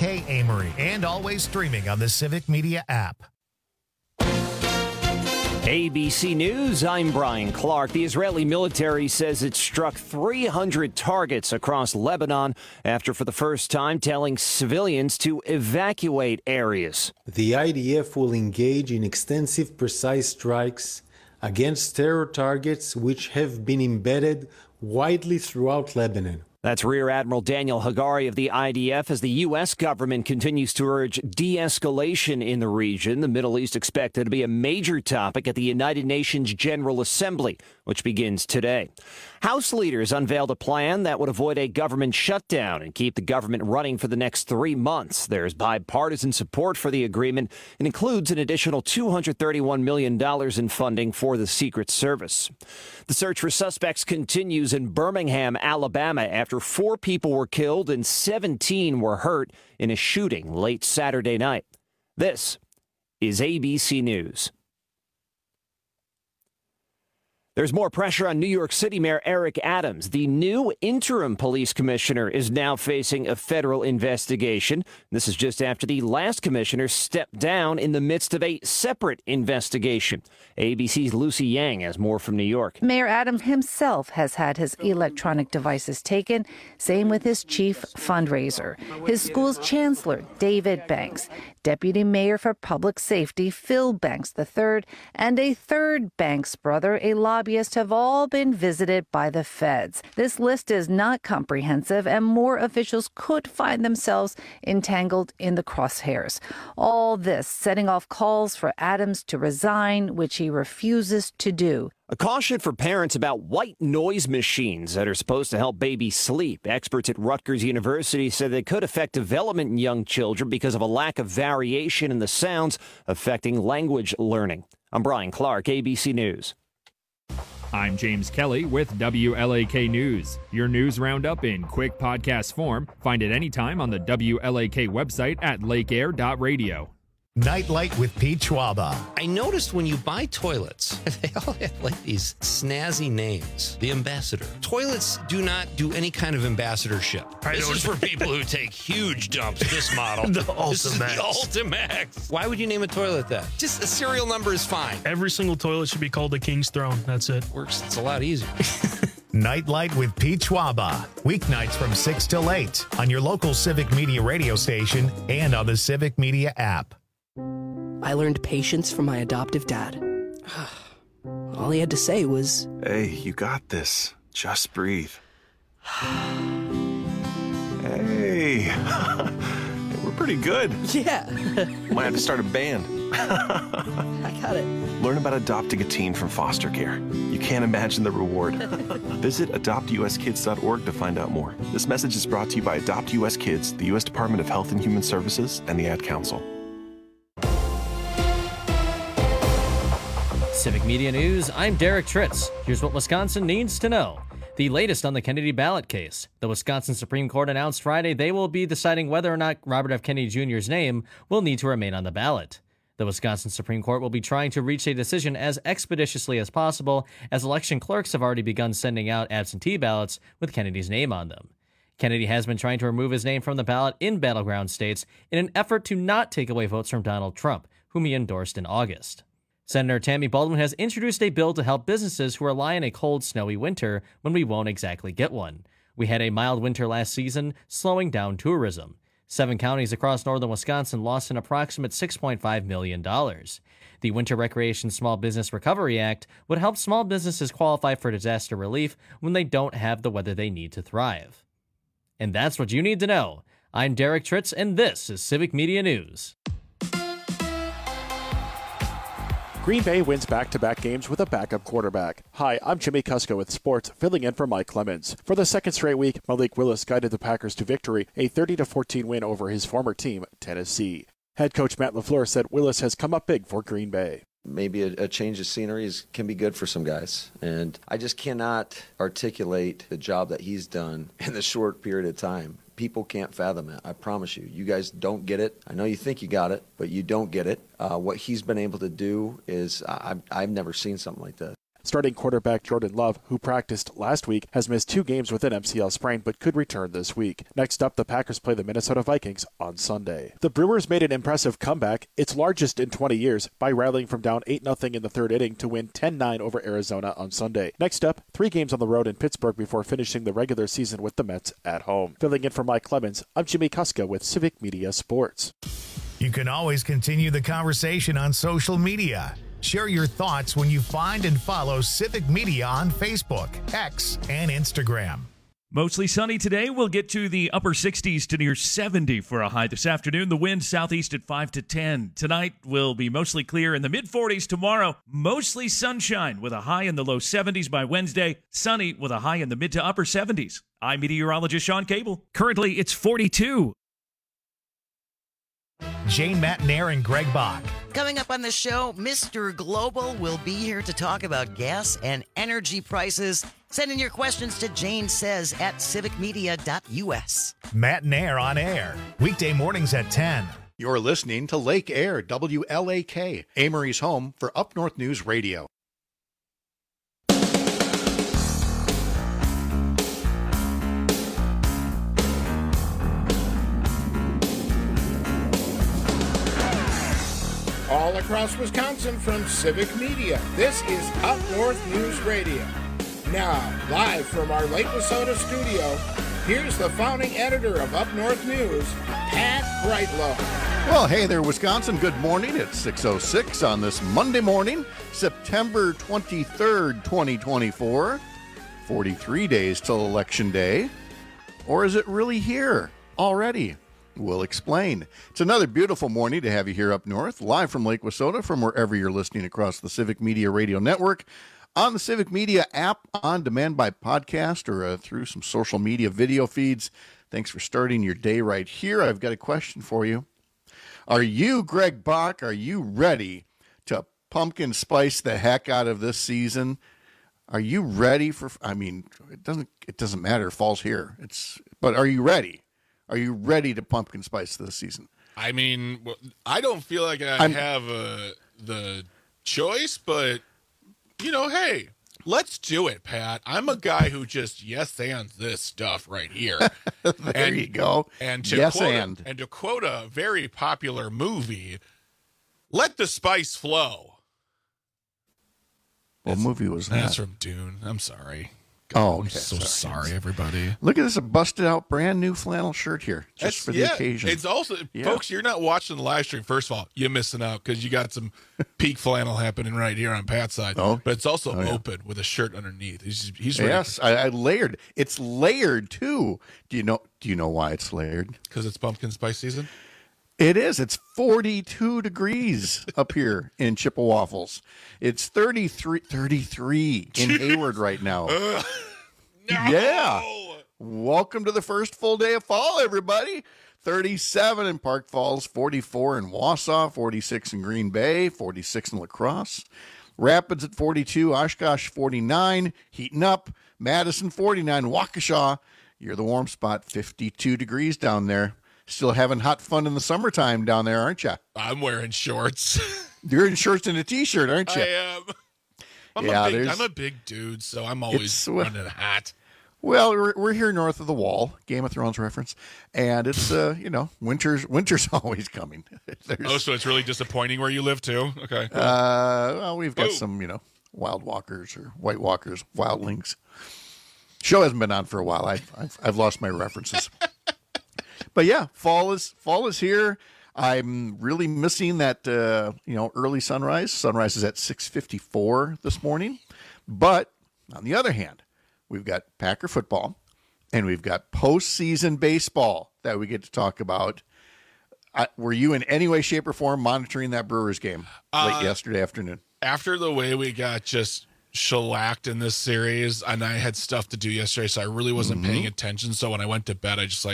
Kay Amory, and always streaming on the Civic Media app. ABC News, I'm Brian Clark. The Israeli military says it struck 300 targets across Lebanon after, for the first time, telling civilians to evacuate areas. The IDF will engage in extensive, precise strikes against terror targets which have been embedded widely throughout Lebanon. That's Rear Admiral Daniel Hagari of the IDF as the U.S. government continues to urge de-escalation in the region. The Middle East expected to be a major topic at the United Nations General Assembly, which begins today. House leaders unveiled a plan that would avoid a government shutdown and keep the government running for the next 3 months. There's bipartisan support for the agreement and includes an additional $231 million in funding for the Secret Service. The search for suspects continues in Birmingham, Alabama, after 4 people were killed and 17 were hurt in a shooting late Saturday night. This is ABC News. There's more pressure on New York City Mayor Eric Adams. The new interim police commissioner is now facing a federal investigation. This is just after the last commissioner stepped down in the midst of a separate investigation. ABC's Lucy Yang has more from New York. Mayor Adams himself has had his electronic devices taken. Same with his chief fundraiser. His school's chancellor, David Banks. Deputy Mayor for Public Safety, Phil Banks III, and a third Banks brother, a lobbyist, have all been visited by the feds. This list is not comprehensive, and more officials could find themselves entangled in the crosshairs. All this setting off calls for Adams to resign, which he refuses to do. A caution for parents about white noise machines that are supposed to help babies sleep. Experts at Rutgers University said they could affect development in young children because of a lack of variation in the sounds affecting language learning. I'm Brian Clark, ABC News. I'm James Kelly with WLAK News. Your news roundup in quick podcast form. Find it anytime on the WLAK website at lakeair.radio. Nightlight with Pete Schwaba. I noticed when you buy toilets, they all have like these snazzy names. The Ambassador. Toilets do not do any kind of ambassadorship. This is for people who take huge dumps, this model. The This is the Ultimax. Ultimax. Why would you name a toilet that? Just the serial number is fine. Every single toilet should be called the King's Throne. That's it. Works. It's a lot easier. Nightlight with Pete Schwaba. Weeknights from 6 till 8 on your local Civic Media radio station and on the Civic Media app. I learned patience from my adoptive dad. All he had to say was, "Hey, you got this. Just breathe." Hey, we're pretty good. yeah, Might have to start a band. I got it. Learn about adopting a teen from foster care. You can't imagine the reward. Visit adoptuskids.org to find out more. This message is brought to you by Adopt US Kids, the U.S. Department of Health and Human Services, and the Ad Council. Civic Media News, I'm Derek Tritz. Here's what Wisconsin needs to know. The latest on the Kennedy ballot case. The Wisconsin Supreme Court announced Friday they will be deciding whether or not Robert F. Kennedy Jr.'s name will need to remain on the ballot. The Wisconsin Supreme Court will be trying to reach a decision as expeditiously as possible, as election clerks have already begun sending out absentee ballots with Kennedy's name on them. Kennedy has been trying to remove his name from the ballot in battleground states in an effort to not take away votes from Donald Trump, whom he endorsed in August. Senator Tammy Baldwin has introduced a bill to help businesses who rely on a cold, snowy winter when we won't exactly get one. We had a mild winter last season, slowing down tourism. 7 counties across northern Wisconsin lost an approximate $6.5 million. The Winter Recreation Small Business Recovery Act would help small businesses qualify for disaster relief when they don't have the weather they need to thrive. And that's what you need to know. I'm Derek Tritz, and this is Civic Media News. Green Bay wins back-to-back games with a backup quarterback. Hi, I'm Jimmy Kusko with sports, filling in for Mike Clemens. For the second straight week, Malik Willis guided the Packers to victory, a 30-14 win over his former team, Tennessee. Head coach Matt LaFleur said Willis has come up big for Green Bay. Maybe a change of scenery can be good for some guys. And I just cannot articulate the job that he's done in the short period of time. People can't fathom it. I promise you. You guys don't get it. I know you think you got it, but you don't get it. What he's been able to do is I've never seen something like that. Starting quarterback Jordan Love, who practiced last week, has missed 2 games with an MCL sprain but could return this week. Next up, the Packers play the Minnesota Vikings on Sunday. The Brewers made an impressive comeback, its largest in 20 years, by rallying from down 8-0 in the third inning to win 10-9 over Arizona on Sunday. Next up, 3 games on the road in Pittsburgh before finishing the regular season with the Mets at home. Filling in for Mike Clemens, I'm Jimmy Kuska with Civic Media Sports. You can always continue the conversation on social media. Share your thoughts when you find and follow Civic Media on Facebook, X, and Instagram. Mostly sunny today. We'll get to the upper 60s to near 70 for a high this afternoon. The wind southeast at 5 to 10. Tonight will be mostly clear in the mid-40s. Tomorrow, mostly sunshine with a high in the low 70s by Wednesday. Sunny with a high in the mid to upper 70s. I'm meteorologist Sean Cable. Currently, it's 42. Jane Matnair and Greg Bach. Coming up on the show, Mr. Global will be here to talk about gas and energy prices. Send in your questions to Jane Says at civicmedia.us. Matnair on air, weekday mornings at 10. You're listening to Lake Air, WLAK, Amory's home for Up North News Radio. All across Wisconsin from Civic Media, this is Up North News Radio. Now, live from our Lake Wissota studio, here's the founding editor of Up North News, Pat Brightlow. Well, hey there, Wisconsin. Good morning. It's 6:06 on this Monday morning, September 23rd, 2024. 43 days till Election Day. Or is it really here already? We'll explain. It's another beautiful morning to have you here up north, live from Lake Wissota, from wherever you're listening across the Civic Media Radio Network, on the Civic Media app, on demand by podcast, or through some social media video feeds. Thanks for starting your day right here. I've got a question for you. Are you, Greg Bach, are you ready to pumpkin spice the heck out of this season? Are you ready for, it doesn't matter, fall's here. But are you ready? Are you ready to pumpkin spice this season? I mean, I don't feel like I have the choice, but, hey, let's do it, Pat. I'm a guy who just yes-ands this stuff right here. There you go. And to quote a very popular movie, let the spice flow. What movie was that? That's from Dune. I'm sorry. Oh, okay. I'm so sorry, everybody. Look at this, a busted out brand new flannel shirt here, just for the occasion. It's also, folks, you're not watching the live stream. First of all, you're missing out because you got some peak flannel happening right here on Pat's side. Oh, but it's also open with a shirt underneath. He's ready. Yes, I layered. It's layered too. Do you know why it's layered? Because it's pumpkin spice season. It is. It's 42 degrees up here in Chippewaffles. It's 33 in Hayward right now. No! Yeah. Welcome to the first full day of fall, everybody. 37 in Park Falls, 44 in Wausau, 46 in Green Bay, 46 in La Crosse. Rapids at 42, Oshkosh 49, heating up. Madison 49, Waukesha, you're the warm spot, 52 degrees down there. Still having hot fun in the summertime down there, aren't you? I'm wearing shorts. You're in shorts and a t-shirt, aren't you? I am. I'm a big dude, so I'm always running hot. Well, we're here north of the wall, Game of Thrones reference, and it's winter's always coming. So it's really disappointing where you live too. Okay. Well, we've got some wild walkers or white walkers, wildlings. Show hasn't been on for a while. I've lost my references. But yeah, fall is here. I'm really missing that early sunrise. Sunrise is at 6:54 this morning. But on the other hand, we've got Packer football and we've got postseason baseball that we get to talk about. Were you in any way, shape, or form monitoring that Brewers game late yesterday afternoon? After the way we got just shellacked in this series, and I had stuff to do yesterday, so I really wasn't paying attention. So when I went to bed, I just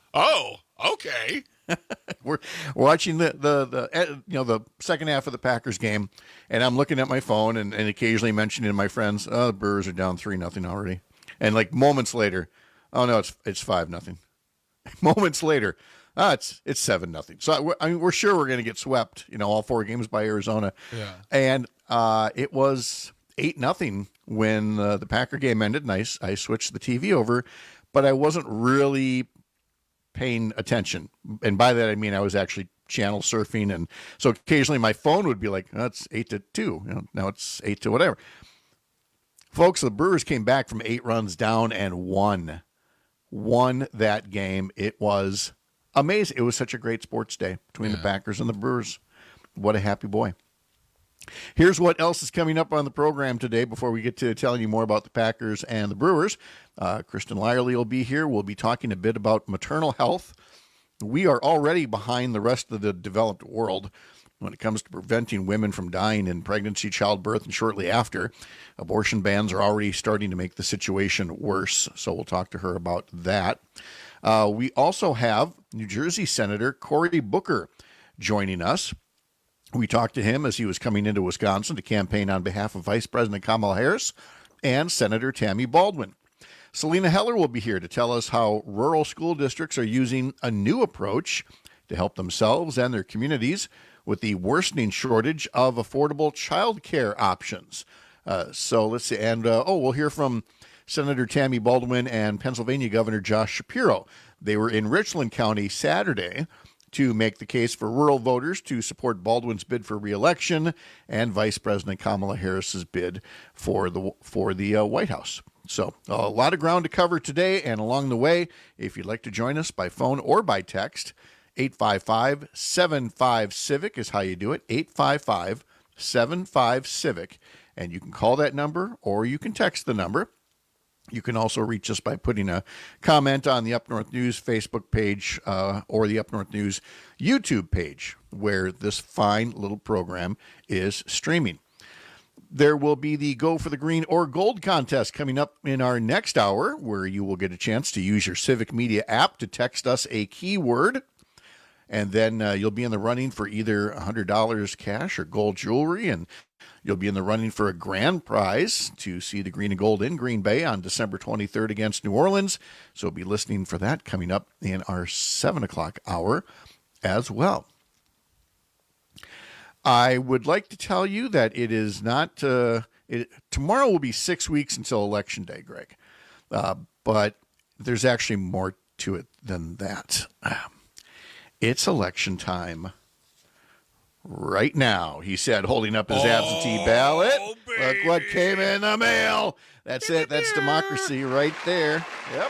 okay. We're watching the second half of the Packers game, and I'm looking at my phone and occasionally mentioning to my friends, the Brewers are down 3-0 already. And like moments later, oh no, it's 5-0. Moments later, it's 7-0. So we're sure we're going to get swept, all 4 games by Arizona. Yeah. And it was 8-0 when the Packer game ended, and I switched the TV over, but I wasn't really paying attention. And by that, I mean I was actually channel surfing, and so occasionally my phone would be like, oh, it's 8-2. Now it's 8 to whatever. Folks, the Brewers came back from 8 runs down and won that game. It was amazing. It was such a great sports day between the Packers and the Brewers. What a happy boy. Here's what else is coming up on the program today before we get to telling you more about the Packers and the Brewers. Kristen Lyerly will be here. We'll be talking a bit about maternal health. We are already behind the rest of the developed world when it comes to preventing women from dying in pregnancy, childbirth, and shortly after. Abortion bans are already starting to make the situation worse, so we'll talk to her about that. We also have New Jersey Senator Cory Booker joining us. We talked to him as he was coming into Wisconsin to campaign on behalf of Vice President Kamala Harris and Senator Tammy Baldwin. Selena Heller will be here to tell us how rural school districts are using a new approach to help themselves and their communities with the worsening shortage of affordable child care options. So let's see. And, we'll hear from Senator Tammy Baldwin and Pennsylvania Governor Josh Shapiro. They were in Richland County Saturday to make the case for rural voters to support Baldwin's bid for re-election and Vice President Kamala Harris's bid for the White House. So a lot of ground to cover today, and along the way, if you'd like to join us by phone or by text, 855-75-CIVIC is how you do it, 855-75-CIVIC, and you can call that number or you can text the number. You can also reach us by putting a comment on the Up North News Facebook page or the Up North News YouTube page, where this fine little program is streaming. There will be the Go for the Green or Gold contest coming up in our next hour, where you will get a chance to use your Civic Media app to text us a keyword, and then you'll be in the running for either $100 cash or gold jewelry, and you'll be in the running for a grand prize to see the Green and Gold in Green Bay on December 23rd against New Orleans. So be listening for that coming up in our 7 o'clock hour as well. I would like to tell you that it is not, tomorrow will be 6 weeks until Election Day, Greg. But there's actually more to it than that. It's election time right now, he said, holding up his absentee ballot. Baby. Look what came in the mail. That's it. That's democracy right there. Yep.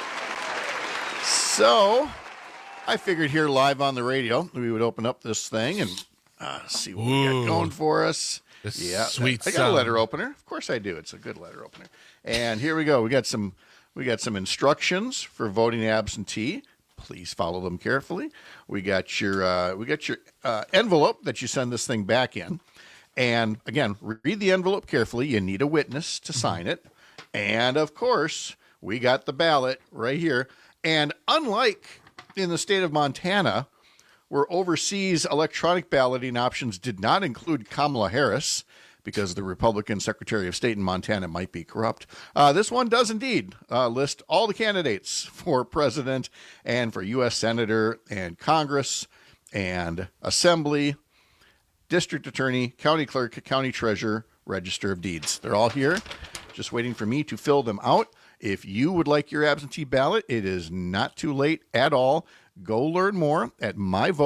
So I figured here live on the radio, we would open up this thing and see what we got going for us. Sweet. I got a letter opener. Of course I do. It's a good letter opener. And here we go. We got some instructions for voting absentee. Please follow them carefully. We got your envelope that you send this thing back in. And again, read the envelope carefully. You need a witness to sign it. And of course, we got the ballot right here. And unlike in the state of Montana, where overseas electronic balloting options did not include Kamala Harris because the Republican Secretary of State in Montana might be corrupt, this one does indeed list all the candidates for president and for U.S. Senator and Congress and Assembly, District Attorney, County Clerk, County Treasurer, Register of Deeds. They're all here, just waiting for me to fill them out. If you would like your absentee ballot, it is not too late at all. Go learn more at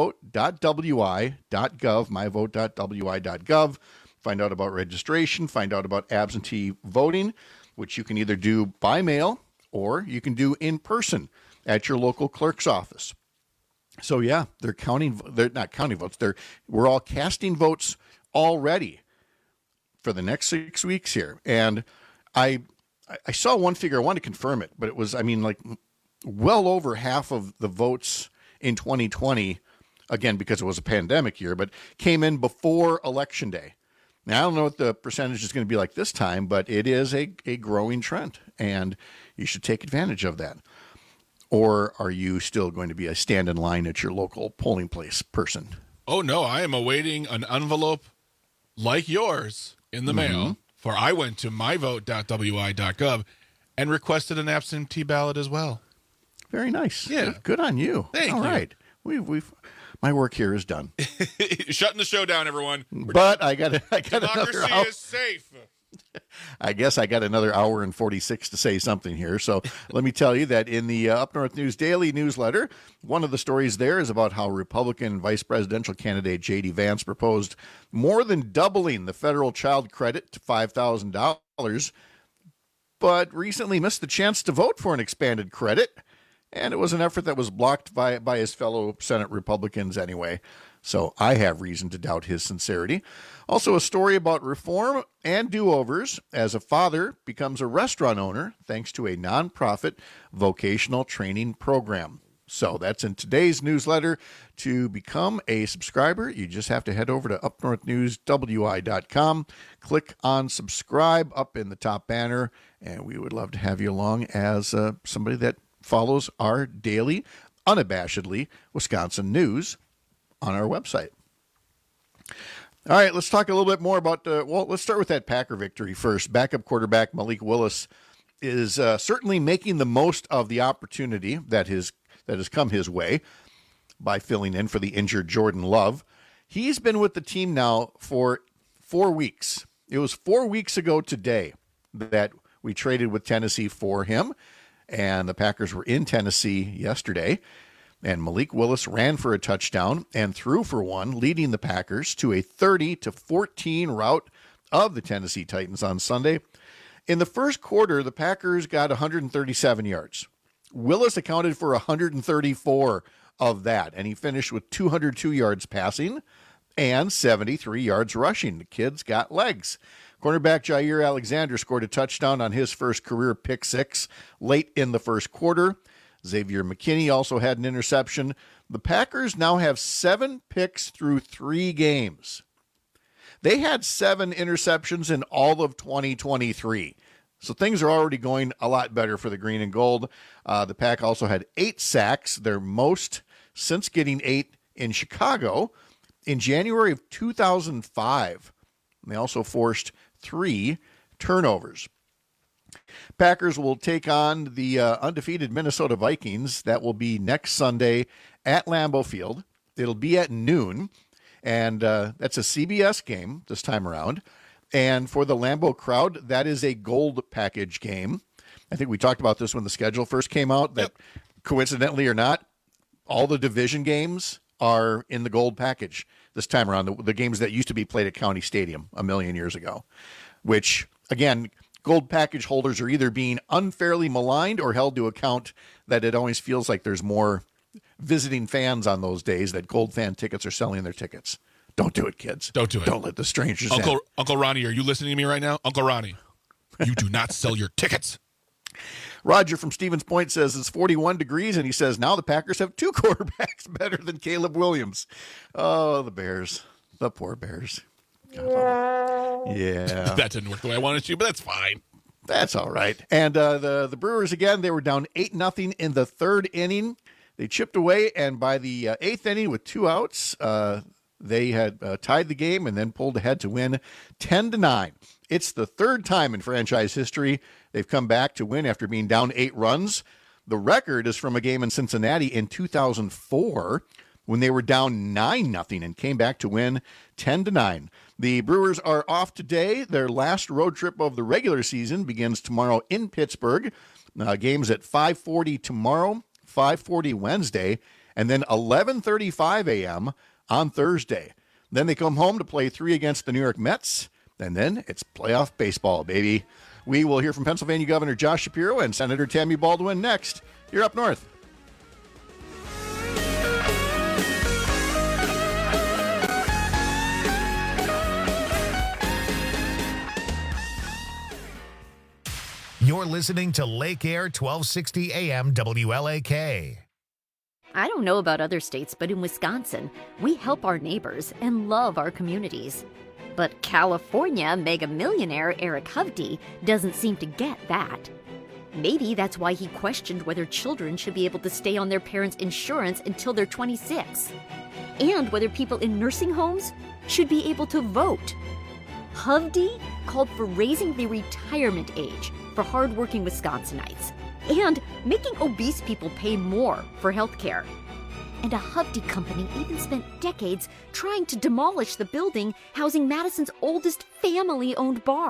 myvote.wi.gov, myvote.wi.gov. Find out about registration, find out about absentee voting, which you can either do by mail or you can do in person at your local clerk's office. So yeah, they're not counting votes. We're all casting votes already for the next 6 weeks here. And I saw one figure, I wanted to confirm it, but it was, well over half of the votes in 2020, again, because it was a pandemic year, but came in before Election Day. Now, I don't know what the percentage is going to be like this time, but it is a growing trend, and you should take advantage of that. Or are you still going to be a stand in line at your local polling place person? Oh, no, I am awaiting an envelope like yours in the mail, for I went to myvote.wi.gov and requested an absentee ballot as well. Very nice. Yeah. Good on you. Thank you. All right. My work here is done. Shutting the show down, everyone. But I got Democracy is safe. I guess I got another hour and 46 to say something here. So let me tell you that in the Up North News Daily newsletter, one of the stories there is about how Republican vice presidential candidate J.D. Vance proposed more than doubling the federal child credit to $5,000, but recently missed the chance to vote for an expanded credit. And it was an effort that was blocked by his fellow Senate Republicans anyway. So I have reason to doubt his sincerity. Also, a story about reform and do-overs as a father becomes a restaurant owner thanks to a nonprofit vocational training program. So that's in today's newsletter. To become a subscriber, you just have to head over to upnorthnewswi.com, click on subscribe up in the top banner, and we would love to have you along as somebody that follows our daily, unabashedly Wisconsin news on our website. All right, let's talk a little bit more about, let's start with that Packer victory first. Backup quarterback Malik Willis is certainly making the most of the opportunity that has come his way by filling in for the injured Jordan Love. He's been with the team now for 4 weeks. It was 4 weeks ago today that we traded with Tennessee for him, and the Packers were in Tennessee yesterday. And Malik Willis ran for a touchdown and threw for one, leading the Packers to a 30-14 rout of the Tennessee Titans on Sunday. In the first quarter, the Packers got 137 yards. Willis accounted for 134 of that, and he finished with 202 yards passing and 73 yards rushing. The kid's got legs. Cornerback Jair Alexander scored a touchdown on his first career pick six late in the first quarter. Xavier McKinney also had an interception. The Packers now have 7 picks through 3 games. They had 7 interceptions in all of 2023. So things are already going a lot better for the green and gold. The Pack also had 8 sacks, their most since getting 8 in Chicago in January of 2005. They also forced 3 turnovers. Packers will take on the undefeated Minnesota Vikings. That will be next Sunday at Lambeau Field. It'll be at noon, and that's a CBS game this time around. And for the Lambeau crowd, that is a gold package game. I think we talked about this when the schedule first came out, that coincidentally or not, all the division games are in the gold package this time around, the games that used to be played at County Stadium a million years ago, which, again, gold package holders are either being unfairly maligned or held to account that it always feels like there's more visiting fans on those days, that gold fan tickets are selling their tickets. Don't do it, kids. Don't do it. Don't let the strangers in. Uncle Ronnie, are you listening to me right now? Uncle Ronnie, you do not sell your tickets. Roger from Stevens Point says it's 41 degrees, and he says now the Packers have 2 quarterbacks better than Caleb Williams. Oh, the Bears. The poor Bears. Yeah. That didn't work the way I wanted to, but that's fine. That's all right. And the Brewers, again, they were down 8-0 in the 3rd inning. They chipped away, and by the 8th inning with 2 outs, they had tied the game and then pulled ahead to win 10-9. It's the 3rd time in franchise history they've come back to win after being down 8 runs. The record is from a game in Cincinnati in 2004 when they were down 9-0 and came back to win 10-9. The Brewers are off today. Their last road trip of the regular season begins tomorrow in Pittsburgh. Games at 5:40 tomorrow, 5:40 Wednesday, and then 11:35 a.m. on Thursday. Then they come home to play 3 against the New York Mets, and then it's playoff baseball, baby. We will hear from Pennsylvania Governor Josh Shapiro and Senator Tammy Baldwin next. You're Up North. You're listening to Lake Air 1260 AM WLAK. I don't know about other states, but in Wisconsin, we help our neighbors and love our communities. But California mega millionaire Eric Hovde doesn't seem to get that. Maybe that's why he questioned whether children should be able to stay on their parents' insurance until they're 26, and whether people in nursing homes should be able to vote. Hovde called for raising the retirement age for hardworking Wisconsinites and making obese people pay more for health care. And a Hovde company even spent decades trying to demolish the building housing Madison's oldest family-owned bar.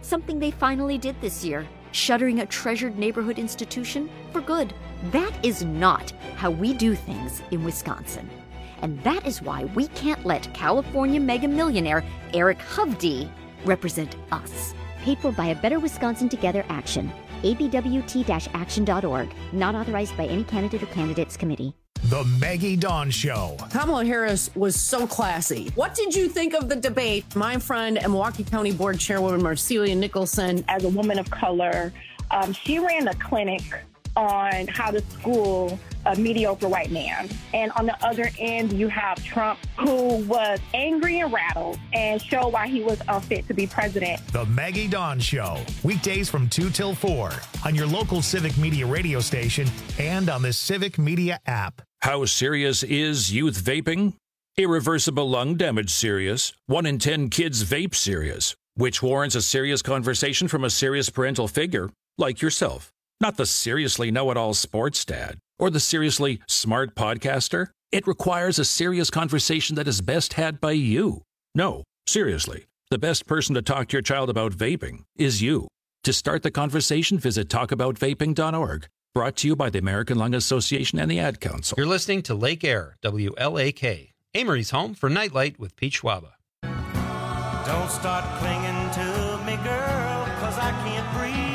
something they finally did this year, shuttering a treasured neighborhood institution for good. That is not how we do things in Wisconsin. And that is why we can't let California mega millionaire Eric Hovde represent us. Paid for by a Better Wisconsin Together action. abwt-action.org. Not authorized by any candidate or candidates committee. The Maggie Dawn Show. Kamala Harris was so classy. What did you think of the debate? My friend and Milwaukee County Board Chairwoman Marcelia Nicholson. As a woman of color, she ran a clinic on how to school a mediocre white man. And on the other end, you have Trump, who was angry and rattled and showed why he was unfit to be president. The Maggie Dawn Show, weekdays from 2 till 4 on your local Civic Media radio station and on the Civic Media app. How serious is youth vaping? Irreversible lung damage serious. 1 in 10 kids vape serious, which warrants a serious conversation from a serious parental figure like yourself. Not the seriously know-it-all sports dad or the seriously smart podcaster. It requires a serious conversation that is best had by you. No, seriously, the best person to talk to your child about vaping is you. To start the conversation, visit talkaboutvaping.org. Brought to you by the American Lung Association and the Ad Council. You're listening to Lake Air, WLAK, Amory's home for Nightlight with Pete Schwaba. Don't start clinging to me, girl, 'cause I can't breathe.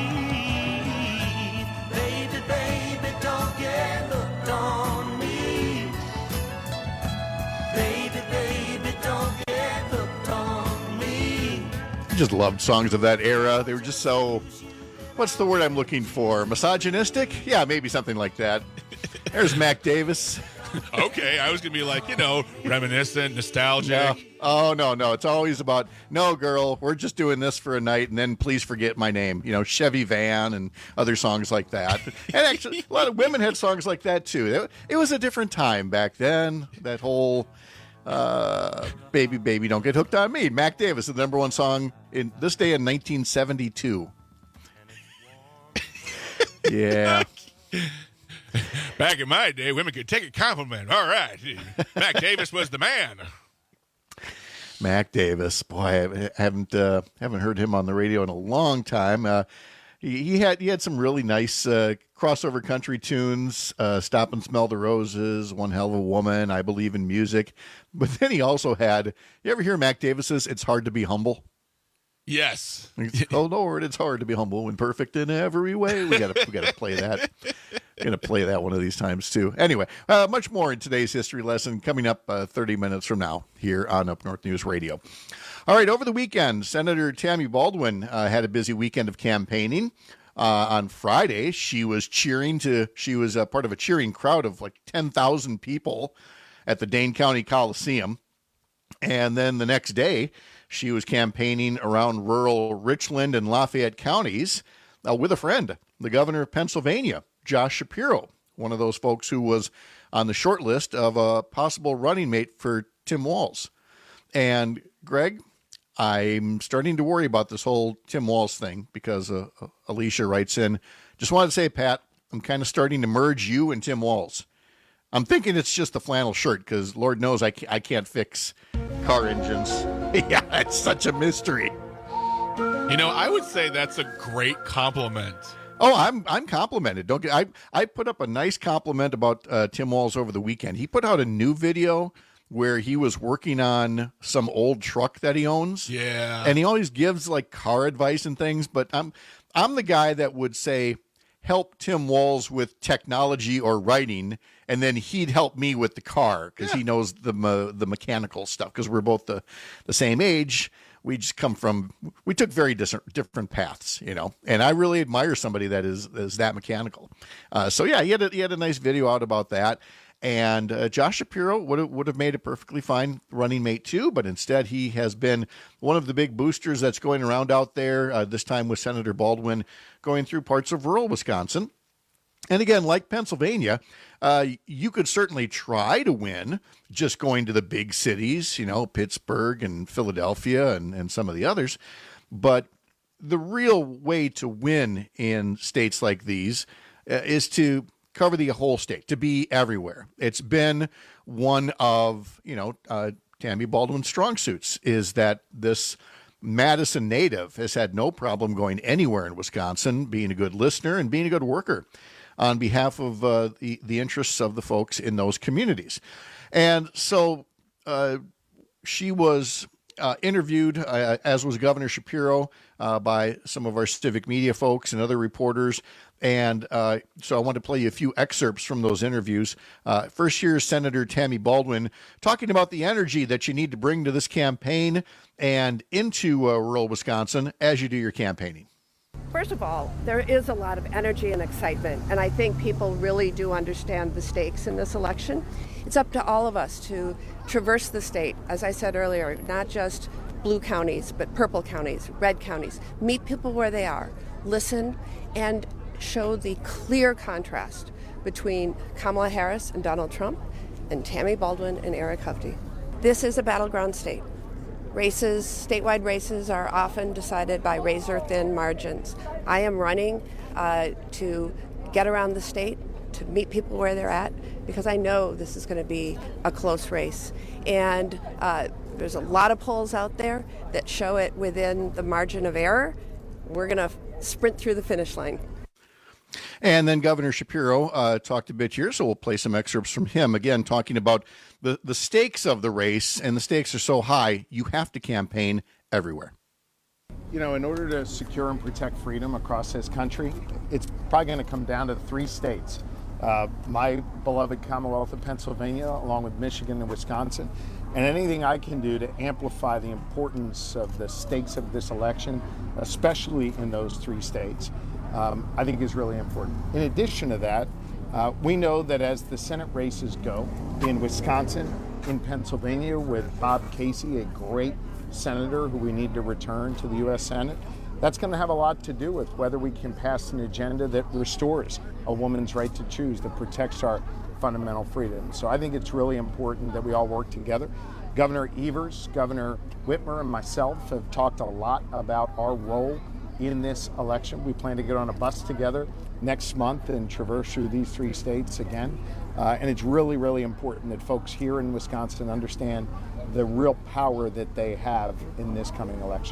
Baby, baby, don't get hooked on me. Baby, baby, don't get hooked on me. I just loved songs of that era. They were just so, what's the word I'm looking for? Misogynistic? Yeah, maybe something like that. There's Mac Davis. Okay, I was going to be like, reminiscent, nostalgic. No. Oh, no. It's always about, no, girl, we're just doing this for a night, and then please forget my name. Chevy Van and other songs like that. And actually, a lot of women had songs like that, too. It was a different time back then. That whole Baby, Baby, Don't Get Hooked on Me. Mac Davis, the number one song in this day in 1972. Yeah. Back in my day, women could take a compliment. All right. Mac Davis was the man. Mac Davis. Boy, I haven't heard him on the radio in a long time. He had some really nice crossover country tunes, Stop and Smell the Roses, One Hell of a Woman, I Believe in Music. But then he also had, you ever hear Mac Davis's It's Hard to Be Humble? Yes. Oh Lord, it's hard to be humble and perfect in every way. We gotta play that. Gonna play that one of these times too. Anyway, much more in today's history lesson coming up 30 minutes from now here on Up North News Radio. All right, over the weekend, Senator Tammy Baldwin had a busy weekend of campaigning. On Friday, she was part of a cheering crowd of like 10,000 people at the Dane County Coliseum. And then the next day, she was campaigning around rural Richland and Lafayette counties with a friend, the governor of Pennsylvania, Josh Shapiro, one of those folks who was on the short list of a possible running mate for Tim Walz. And Greg, I'm starting to worry about this whole Tim Walz thing because Alicia writes in, just wanted to say, Pat, I'm kind of starting to merge you and Tim Walz. I'm thinking it's just the flannel shirt because Lord knows I can't fix car engines. Yeah, it's such a mystery. I would say that's a great compliment. Oh, I'm complimented. I put up a nice compliment about Tim Walz over the weekend. He put out a new video where he was working on some old truck that he owns. Yeah. And he always gives like car advice and things, but I'm the guy that would say, help Tim Walz with technology or writing, and then he'd help me with the car because he knows the mechanical stuff because we're both the same age. We just we took very different paths, and I really admire somebody that is that mechanical. So yeah, he had a nice video out about that. And Josh Shapiro would have made a perfectly fine running mate too, but instead he has been one of the big boosters that's going around out there, this time with Senator Baldwin going through parts of rural Wisconsin. And again, like Pennsylvania, you could certainly try to win just going to the big cities, Pittsburgh and Philadelphia and some of the others. But the real way to win in states like these is to cover the whole state, to be everywhere. It's been one of, Tammy Baldwin's strong suits is that this Madison native, has had no problem going anywhere in Wisconsin, being a good listener and being a good worker on behalf of the interests of the folks in those communities. And so she was interviewed, as was Governor Shapiro, by some of our civic media folks and other reporters. And so I want to play you a few excerpts from those interviews. First, here's Senator Tammy Baldwin talking about the energy that you need to bring to this campaign and into rural Wisconsin as you do your campaigning. First of all, there is a lot of energy and excitement, and I think people really do understand the stakes in this election. It's up to all of us to traverse the state, as I said earlier, not just blue counties, but purple counties, red counties. Meet people where they are, listen, and show the clear contrast between Kamala Harris and Donald Trump and Tammy Baldwin and Eric Hovde. This is a battleground state. Statewide races are often decided by razor-thin margins. I am running to get around the state, to meet people where they're at, because I know this is going to be a close race. And there's a lot of polls out there that show it within the margin of error. We're going to sprint through the finish line. And then Governor Shapiro talked a bit here, so we'll play some excerpts from him, again, talking about the stakes of the race, and the stakes are so high, you have to campaign everywhere. You know, in order to secure and protect freedom across this country, it's probably going to come down to 3 states. My beloved Commonwealth of Pennsylvania, along with Michigan and Wisconsin, and anything I can do to amplify the importance of the stakes of this election, especially in those 3 states, I think is really important. In addition to that, we know that as the Senate races go in Wisconsin, in Pennsylvania with Bob Casey, a great senator who we need to return to the U.S. Senate, that's going to have a lot to do with whether we can pass an agenda that restores a woman's right to choose, that protects our fundamental freedoms. So I think it's really important that we all work together. Governor Evers, Governor Whitmer, and myself have talked a lot about our role in this election. We plan to get on a bus together next month and traverse through these 3 states again. And it's really, really important that folks here in Wisconsin understand the real power that they have in this coming election.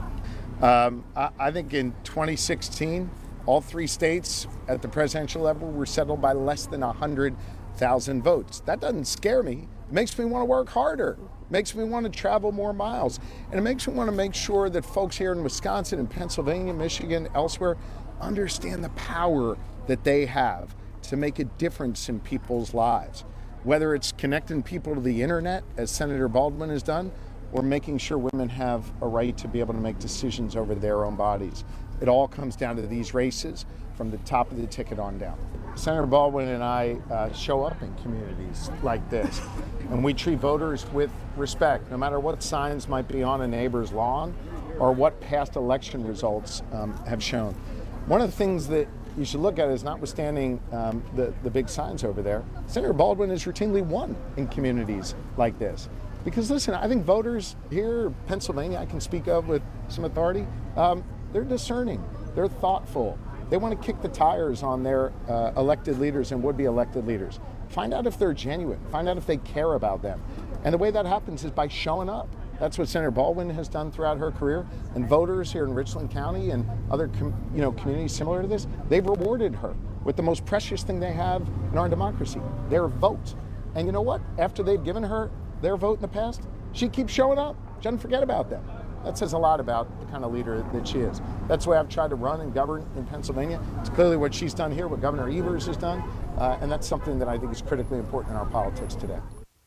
I think in 2016, all 3 states at the presidential level were settled by less than 100,000 votes. That doesn't scare me. It makes me want to work harder. It makes me want to travel more miles. And it makes me want to make sure that folks here in Wisconsin and Pennsylvania, Michigan, elsewhere, understand the power that they have to make a difference in people's lives. Whether it's connecting people to the internet, as Senator Baldwin has done, or making sure women have a right to be able to make decisions over their own bodies. It all comes down to these races from the top of the ticket on down. Senator Baldwin and I show up in communities like this, and we treat voters with respect, no matter what signs might be on a neighbor's lawn or what past election results have shown. One of the things that you should look at is, notwithstanding the big signs over there, Senator Baldwin has routinely won in communities like this. Because listen, I think voters here, Pennsylvania, I can speak of with some authority, they're discerning, they're thoughtful. They want to kick the tires on their elected leaders and would-be elected leaders. Find out if they're genuine, find out if they care about them. And the way that happens is by showing up. That's what Senator Baldwin has done throughout her career. And voters here in Richland County and other communities similar to this, they've rewarded her with the most precious thing they have in our democracy, their vote. And you know what? After they've given her their vote in the past, she keeps showing up. She doesn't forget about them. That says a lot about the kind of leader that she is. That's the way I've tried to run and govern in Pennsylvania. It's clearly what she's done here, what Governor Evers has done, and that's something that I think is critically important in our politics today.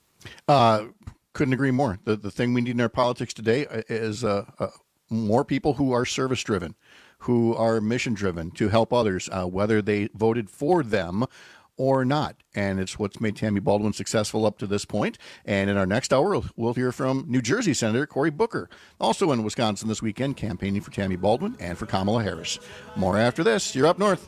Couldn't agree more. The thing we need in our politics today is more people who are service-driven, who are mission-driven to help others, whether they voted for them or not. And it's what's made Tammy Baldwin successful up to this point. And in our next hour, we'll hear from New Jersey Senator Cory Booker, also in Wisconsin this weekend, campaigning for Tammy Baldwin and for Kamala Harris. More after this. You're up north.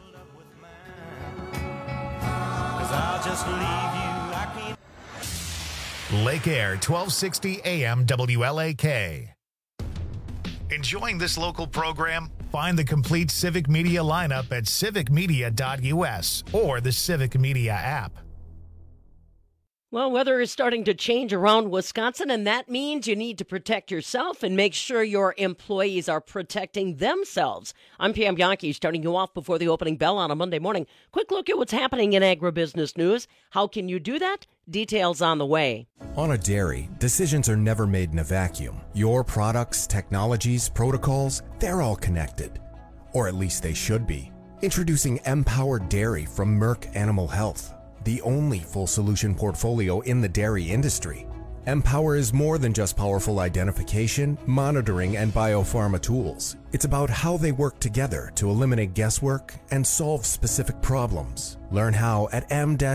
Lake Air, 1260 AM WLAK. Enjoying this local program? Find the complete Civic Media lineup at civicmedia.us or the Civic Media app. Well, weather is starting to change around Wisconsin, and that means you need to protect yourself and make sure your employees are protecting themselves. I'm Pam Bianchi, starting you off before the opening bell on a Monday morning. Quick look at what's happening in agribusiness news. How can you do that? Details on the way. On a dairy, decisions are never made in a vacuum. Your products, technologies, protocols, they're all connected. Or at least they should be. Introducing Empowered Dairy from Merck Animal Health, the only full solution portfolio in the dairy industry. Empower is more than just powerful identification, monitoring, and biopharma tools. It's about how they work together to eliminate guesswork and solve specific problems. Learn how at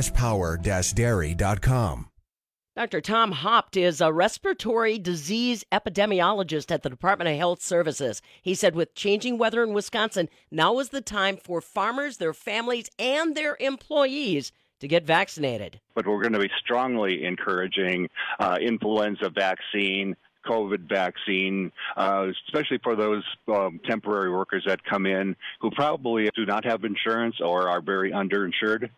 m-power-dairy.com. Dr. Tom Hopt is a respiratory disease epidemiologist at the Department of Health Services. He said with changing weather in Wisconsin, now is the time for farmers, their families, and their employees to get vaccinated. But we're going to be strongly encouraging influenza vaccine, COVID vaccine, especially for those temporary workers that come in who probably do not have insurance or are very underinsured.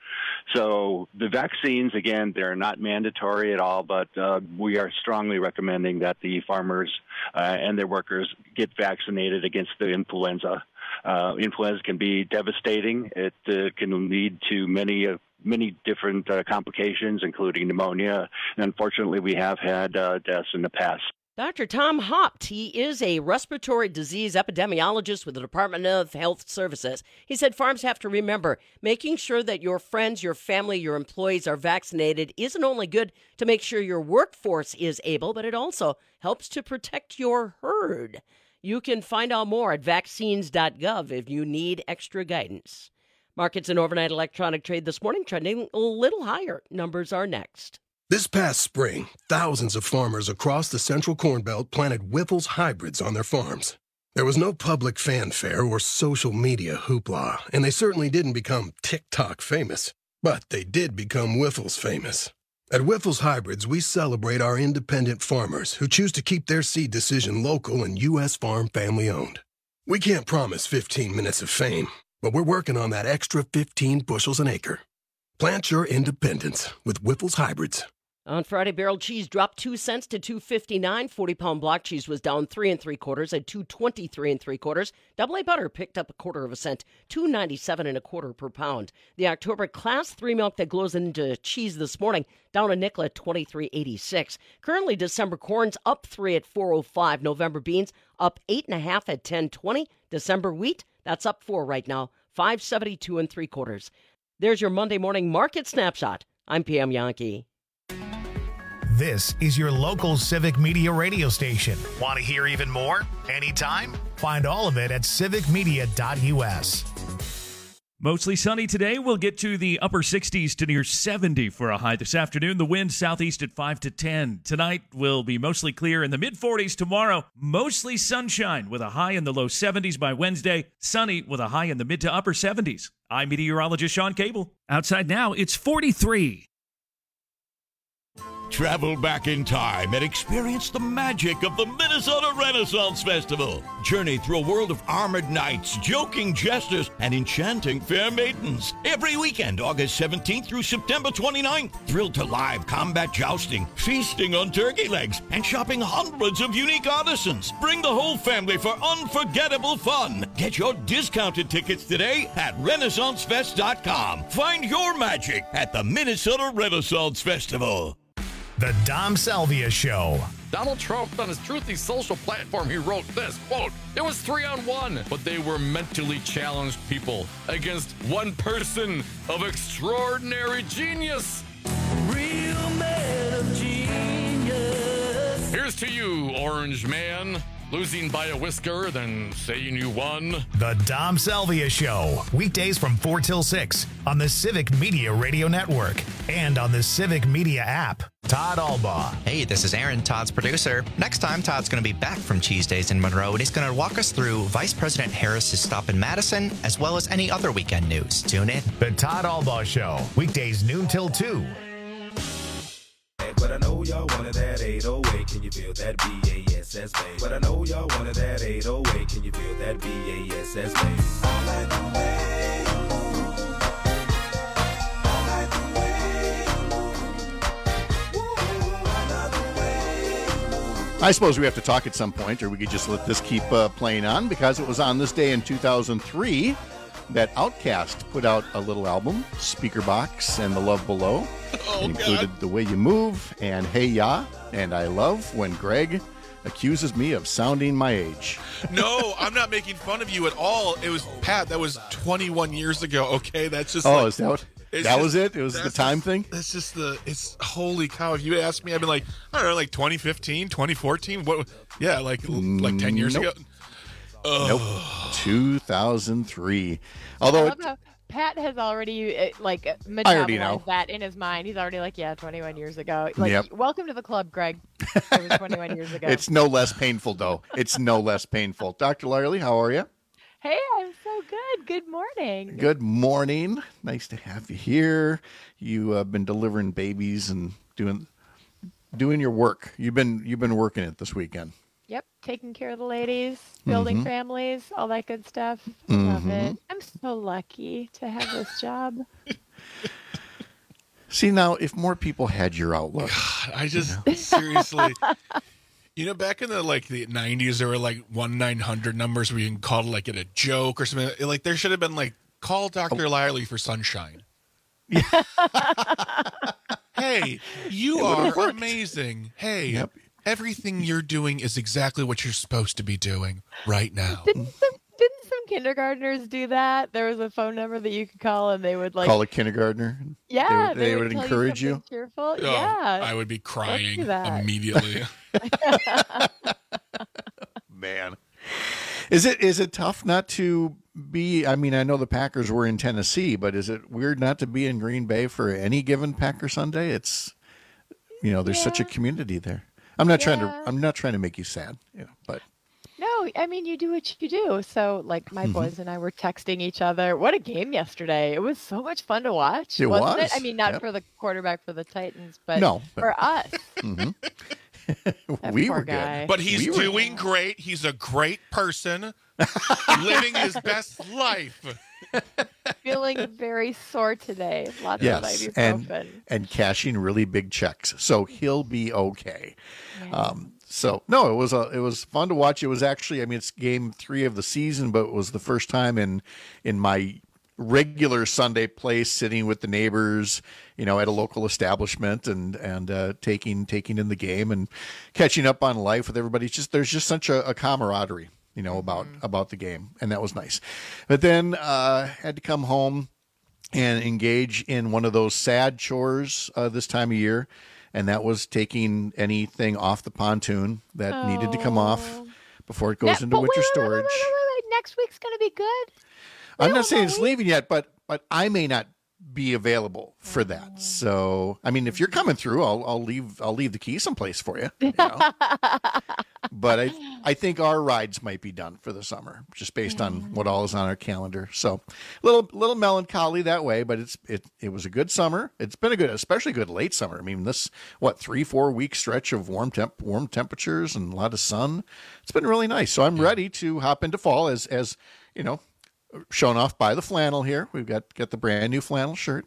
So the vaccines, again, they're not mandatory at all, but we are strongly recommending that the farmers and their workers get vaccinated against the influenza. Influenza can be devastating. It can lead to many different complications, including pneumonia. And unfortunately, we have had deaths in the past. Dr. Tom Hopt, he is a respiratory disease epidemiologist with the Department of Health Services. He said farms have to remember, making sure that your friends, your family, your employees are vaccinated isn't only good to make sure your workforce is able, but it also helps to protect your herd. You can find out more at vaccines.gov if you need extra guidance. Markets and overnight electronic trade this morning trending a little higher. Numbers are next. This past spring, thousands of farmers across the Central Corn Belt planted Wyffels hybrids on their farms. There was no public fanfare or social media hoopla, and they certainly didn't become TikTok famous. But they did become Wyffels famous. At Wyffels Hybrids, we celebrate our independent farmers who choose to keep their seed decision local and U.S. farm family-owned. We can't promise 15 minutes of fame, but we're working on that extra 15 bushels an acre. Plant your independence with Wyffels Hybrids. On Friday, barrel cheese dropped 2 cents to $2.59. 40-pound block cheese was down 3 3/4 at $2.23 3/4. Double A butter picked up 1/4 cent, $2.97 1/4 per pound. The October Class 3 milk that glows into cheese this morning down a nickel at $23.86. Currently, December corn's up 3 at $4.05. November beans up 8.5 at $10.20. December wheat, that's up 4 right now, $5.72 3/4. There's your Monday morning market snapshot. I'm Pam Bianchi. This is your local Civic Media radio station. Want to hear even more? Anytime? Find all of it at civicmedia.us. Mostly sunny today. We'll get to the upper 60s to near 70 for a high this afternoon. The wind southeast at 5 to 10. Tonight will be mostly clear in the mid-40s. Tomorrow, mostly sunshine with a high in the low 70s by Wednesday. Sunny with a high in the mid to upper 70s. I'm meteorologist Sean Cable. Outside now, it's 43. Travel back in time and experience the magic of the Minnesota Renaissance Festival. Journey through a world of armored knights, joking jesters, and enchanting fair maidens. Every weekend, August 17th through September 29th. Thrilled to live combat jousting, feasting on turkey legs, and shopping hundreds of unique artisans. Bring the whole family for unforgettable fun. Get your discounted tickets today at RenaissanceFest.com. Find your magic at the Minnesota Renaissance Festival. The Dom Salvia Show. Donald Trump, on his Truthy social platform, he wrote this, quote, "It was 3-on-1, but they were mentally challenged people against one person of extraordinary genius." Real man of genius. Here's to you, Orange Man. Losing by a whisker, then saying you won. The Dom Salvia Show. Weekdays from 4 till 6 on the Civic Media Radio Network and on the Civic Media app. Todd Albaugh. Hey, this is Aaron, Todd's producer. Next time, Todd's going to be back from Cheese Days in Monroe, and he's going to walk us through Vice President Harris's stop in Madison, as well as any other weekend news. Tune in. The Todd Albaugh Show. Weekdays noon till 2. But I know y'all wanted that 808. Can you feel that BASS bass? But I know y'all wanted that 808. Can you feel that BASS bass? All night the way. All night the way. I suppose we have to talk at some point, or we could just let this keep playing on, because it was on this day in 2003 that Outkast put out a little album, Speakerbox and The Love Below. It included The Way You Move and Hey Ya, and I love when Greg accuses me of sounding my age. No, I'm not making fun of you at all. It was, Pat, that was 21 years ago, okay? That's just is that what? That was it? It was the time thing? That's just it's holy cow. If you had asked me, I'd been like, I don't know, like 2015, 2014? What? Yeah, like 10 years ago. Nope. 2003. Although Pat has already metabolized that in his mind. He's already like, 21 years ago. Like, welcome to the club, Greg. It was 21 years ago. It's no less painful, though. It's no less painful. Dr. Lyerly, how are you? Hey, I'm so good. Good morning. Good morning. Nice to have you here. You have been delivering babies and doing your work. You've been working it this weekend. Yep, taking care of the ladies, building families, all that good stuff. I love it. I'm so lucky to have this job. See, now, if more people had your outlook. God, I just, seriously... back in the 90s, there were 1-900 numbers where you can call to get a joke or something. There should have been call Dr. Lyerly for sunshine. Yeah. Hey, you are amazing. Hey, everything you're doing is exactly what you're supposed to be doing right now. Didn't some kindergartners do that? There was a phone number that you could call, and they would call a kindergartner. Yeah, they would encourage you. Cheerful. Oh, yeah, I would be crying immediately. Man, is it tough not to be? I mean, I know the Packers were in Tennessee, but is it weird not to be in Green Bay for any given Packer Sunday? It's there's such a community there. I'm not trying to make you sad, but. No, I mean, you do what you do. So, my boys and I were texting each other. What a game yesterday. It was so much fun to watch. Wasn't it? I mean, not for the quarterback for the Titans, but for us. We were good. But he's doing great. He's a great person, living his best life. Feeling very sore today. Lots of ibuprofen. And cashing really big checks. So he'll be okay. Yeah. So no, it was fun to watch. It was actually, it's game 3 of the season, but it was the first time in my regular Sunday place, sitting with the neighbors, at a local establishment and taking in the game and catching up on life with everybody. There's just such a camaraderie, about the game, and that was nice. But then had to come home and engage in one of those sad chores this time of year. And that was taking anything off the pontoon that needed to come off before it goes into winter storage. Wait. Next week's going to be good. I'm not saying it's leaving yet, but I may not be available for that. So, if you're coming through, I'll leave the key someplace for you. But I think our rides might be done for the summer, just based on what all is on our calendar. So, little melancholy that way, but it was a good summer. It's been especially good late summer. This 3-4 week stretch of warm temperatures and a lot of sun. It's been really nice. So I'm ready to hop into fall as shown off by the flannel here. We've got the brand new flannel shirt.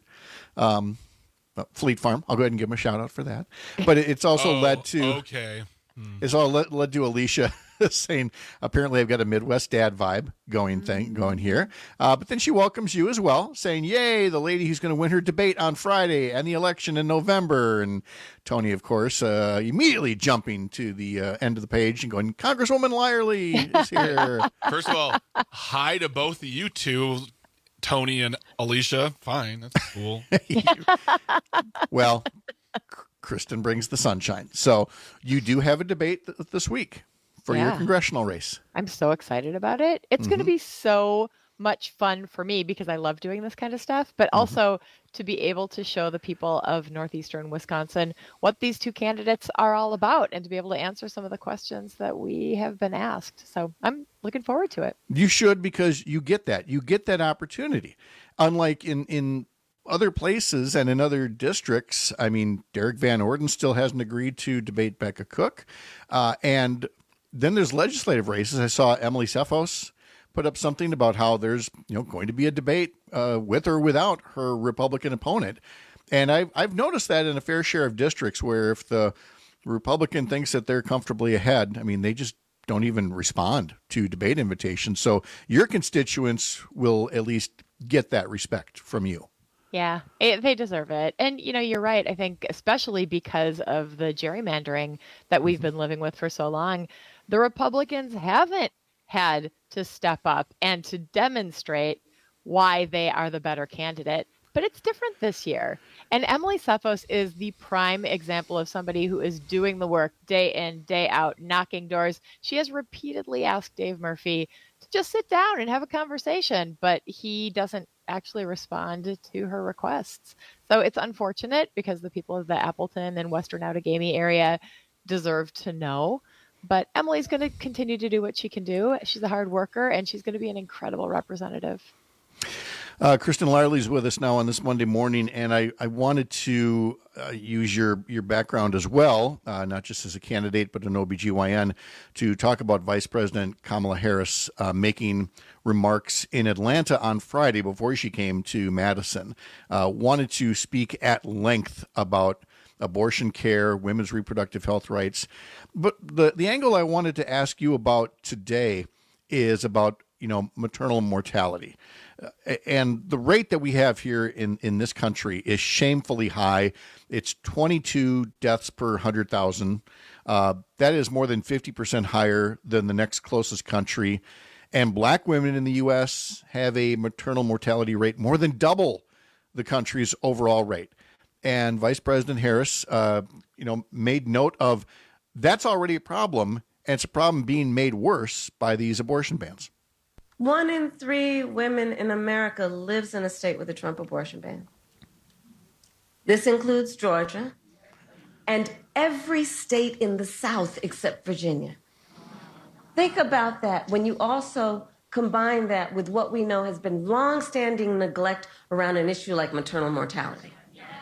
Fleet Farm. I'll go ahead and give them a shout out for that. But it's also led to It's all led to Alicia saying apparently I've got a Midwest dad vibe going here. But then she welcomes you as well, saying, "Yay, the lady who's going to win her debate on Friday and the election in November." And Tony, of course, immediately jumping to the end of the page and going, "Congresswoman Lyerly is here." First of all, hi to both of you two, Tony and Alicia. Fine, that's cool. Well, Kristen brings the sunshine. So you do have a debate this week for your congressional race. I'm so excited about it. It's going to be so much fun for me because I love doing this kind of stuff, but also to be able to show the people of northeastern Wisconsin what these two candidates are all about and to be able to answer some of the questions that we have been asked. So I'm looking forward to it. You should, because you get that opportunity. Unlike in other places and in other districts, Derek Van Orden still hasn't agreed to debate Becca Cook. And then there's legislative races. I saw Emily Cephos put up something about how there's going to be a debate with or without her Republican opponent. And I've noticed that in a fair share of districts where if the Republican thinks that they're comfortably ahead. I mean, they just don't even respond to debate invitations. So your constituents will at least get that respect from you. Yeah, they deserve it. And, you're right. I think especially because of the gerrymandering that we've been living with for so long, the Republicans haven't had to step up and to demonstrate why they are the better candidate. But it's different this year. And Emily Sefos is the prime example of somebody who is doing the work day in, day out, knocking doors. She has repeatedly asked Dave Murphy to just sit down and have a conversation, but he doesn't actually respond to her requests. So it's unfortunate because the people of the Appleton and Western Outagamie area deserve to know. But Emily's going to continue to do what she can do. She's a hard worker, and she's going to be an incredible representative. Kristen Larley's with us now on this Monday morning, and I wanted to use your background as well, not just as a candidate, but an OBGYN, to talk about Vice President Kamala Harris making remarks in Atlanta on Friday before she came to Madison. Wanted to speak at length about abortion care, women's reproductive health rights. But the angle I wanted to ask you about today is about, maternal mortality. And the rate that we have here in this country is shamefully high. It's 22 deaths per 100,000. That is more than 50% higher than the next closest country. And black women in the U.S. have a maternal mortality rate more than double the country's overall rate. And Vice President Harris, made note of that's already a problem, and it's a problem being made worse by these abortion bans. 1 in 3 women in America lives in a state with a Trump abortion ban. This includes Georgia and every state in the South except Virginia. Think about that when you also combine that with what we know has been long-standing neglect around an issue like maternal mortality.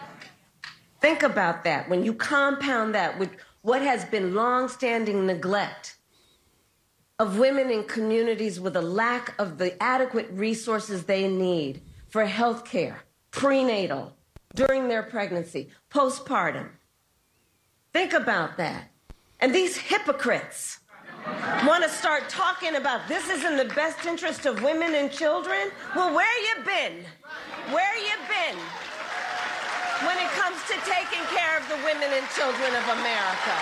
Think about that when you compound that with what has been long-standing neglect of women in communities with a lack of the adequate resources they need for health care, prenatal, during their pregnancy, postpartum. Think about that. And these hypocrites want to start talking about this is in the best interest of women and children? Well, where you been? Where you been when it comes to taking care of the women and children of America?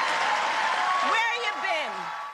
Where you been?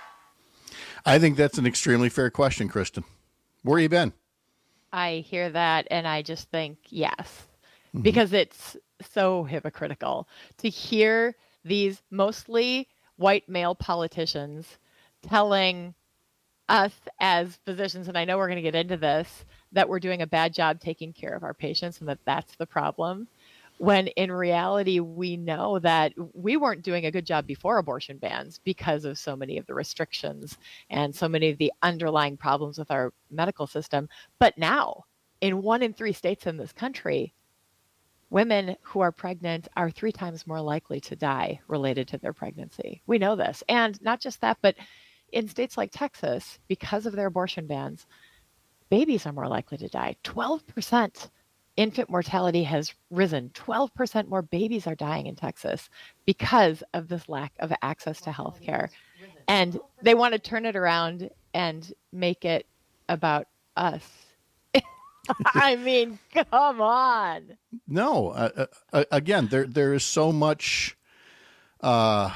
I think that's an extremely fair question, Kristen. Where you been? I hear that, and I just think yes, because it's so hypocritical to hear these mostly white male politicians telling us as physicians, and I know we're going to get into this, that we're doing a bad job taking care of our patients and that that's the problem. When in reality, we know that we weren't doing a good job before abortion bans because of so many of the restrictions and so many of the underlying problems with our medical system. But now, in 1 in 3 states in this country, women who are pregnant are 3 times more likely to die related to their pregnancy. We know this. And not just that, but in states like Texas, because of their abortion bans, babies are more likely to die. 12%. Infant mortality has risen. 12% more babies are dying in Texas because of this lack of access to health care. And they want to turn it around and make it about us. I mean, come on. No, again, there is so much, I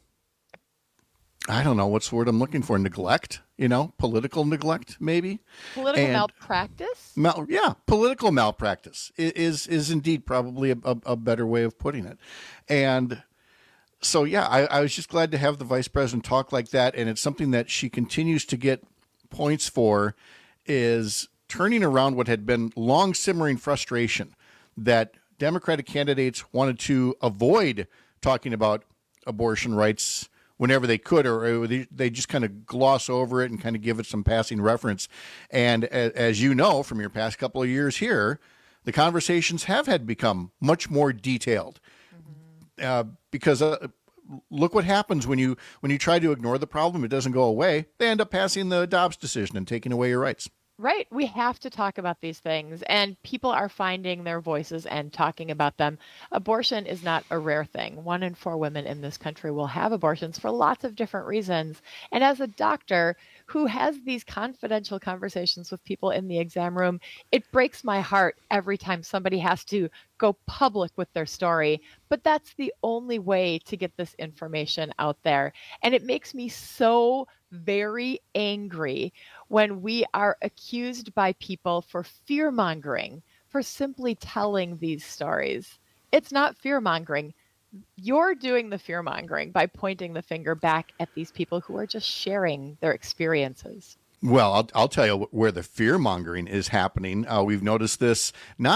don't know what's the word I'm looking for, neglect, political neglect, maybe. Political malpractice? Political malpractice is indeed probably a better way of putting it. And so, I was just glad to have the vice president talk like that. And it's something that she continues to get points for, is turning around what had been long simmering frustration that Democratic candidates wanted to avoid talking about abortion rights whenever they could, or they just kind of gloss over it and kind of give it some passing reference. And as you know from your past couple of years here, the conversations have had become much more detailed. Because look what happens when you try to ignore the problem, it doesn't go away. They end up passing the Dobbs decision and taking away your rights. Right. We have to talk about these things, and people are finding their voices and talking about them. Abortion is not a rare thing. 1 in 4 women in this country will have abortions for lots of different reasons. And as a doctor who has these confidential conversations with people in the exam room, it breaks my heart every time somebody has to go public with their story. But that's the only way to get this information out there. And it makes me so very angry when we are accused by people for fear-mongering, for simply telling these stories. It's not fear-mongering. You're doing the fear-mongering by pointing the finger back at these people who are just sharing their experiences. Well, I'll tell you where the fear-mongering is happening. We've noticed this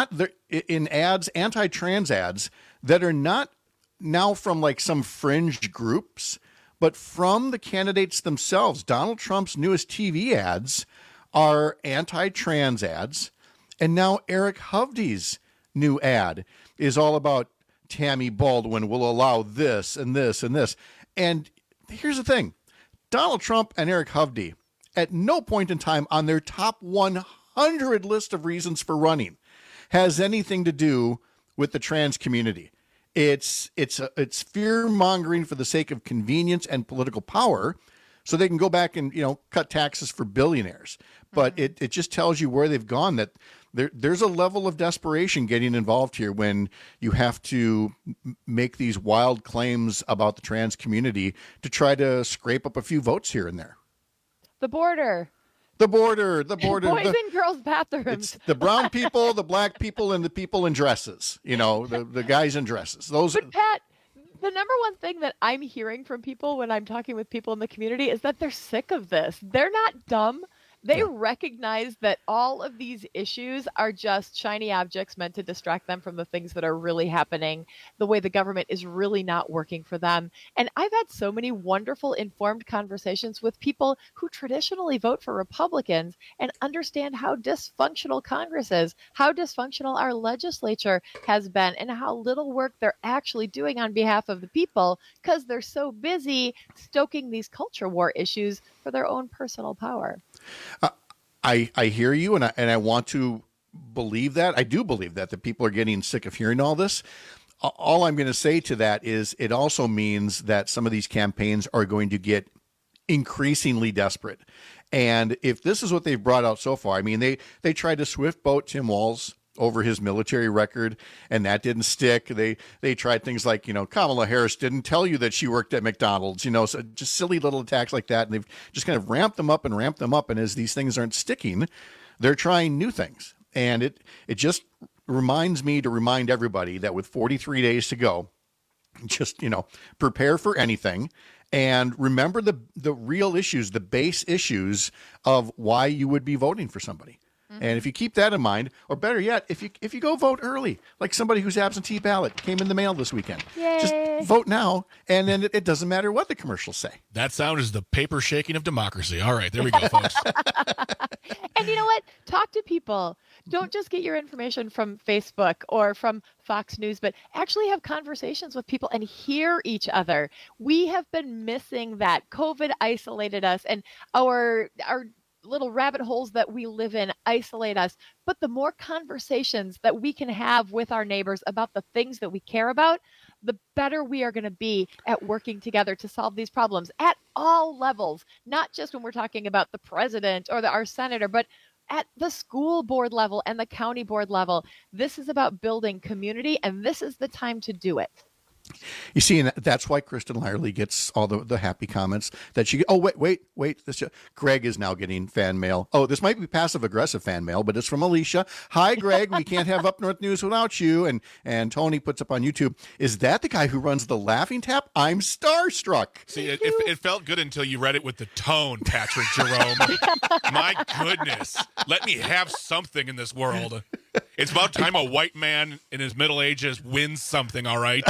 in ads, anti-trans ads, that are not now from like some fringe groups, but from the candidates themselves. Donald Trump's newest TV ads are anti-trans ads. And now Eric Hovde's new ad is all about Tammy Baldwin will allow this and this and this. And here's the thing. Donald Trump and Eric Hovde, at no point in time on their top 100 list of reasons for running, has anything to do with the trans community. It's fear-mongering for the sake of convenience and political power, so they can go back and cut taxes for billionaires. But it just tells you where they've gone, that there's a level of desperation getting involved here when you have to make these wild claims about the trans community to try to scrape up a few votes here and there. The border. Boys and girls bathrooms. It's the brown people, the black people, and the people in dresses. The guys in dresses. But Pat, the number one thing that I'm hearing from people when I'm talking with people in the community is that they're sick of this. They're not dumb. They recognize that all of these issues are just shiny objects meant to distract them from the things that are really happening, the way the government is really not working for them. And I've had so many wonderful, informed conversations with people who traditionally vote for Republicans and understand how dysfunctional Congress is, how dysfunctional our legislature has been, and how little work they're actually doing on behalf of the people because they're so busy stoking these culture war issues for their own personal power. I hear you, and I want to believe that. I do believe that people are getting sick of hearing all this. All I'm going to say to that is it also means that some of these campaigns are going to get increasingly desperate. And if this is what they've brought out so far, I mean, they tried to swift boat Tim Walz over his military record, and that didn't stick. They tried things like, Kamala Harris didn't tell you that she worked at McDonald's, so just silly little attacks like that. And they've just kind of ramped them up. And as these things aren't sticking, they're trying new things. And it just reminds me to remind everybody that with 43 days to go, just, prepare for anything. And remember the real issues, the base issues of why you would be voting for somebody. And if you keep that in mind, or better yet, if you go vote early, like somebody whose absentee ballot came in the mail this weekend, just vote now, and then it doesn't matter what the commercials say. That sound is the paper shaking of democracy. All right, there we go, folks. And you know what? Talk to people. Don't just get your information from Facebook or from Fox News, but actually have conversations with people and hear each other. We have been missing that. COVID isolated us, and our little rabbit holes that we live in isolate us. But the more conversations that we can have with our neighbors about the things that we care about, the better we are going to be at working together to solve these problems at all levels, not just when we're talking about the president or our senator, but at the school board level and the county board level. This is about building community, and this is the time to do it. You see, and that's why Kristen Lyerly gets all the happy comments that she. Oh, wait! Greg is now getting fan mail. Oh, this might be passive-aggressive fan mail, but it's from Alicia. Hi, Greg. We can't have Up North News without you. And Tony puts up on YouTube. Is that the guy who runs the Laughing Tap? I'm starstruck. See, it felt good until you read it with the tone, Patrick Jerome. My goodness, let me have something in this world. It's about time a white man in his middle ages wins something. All right.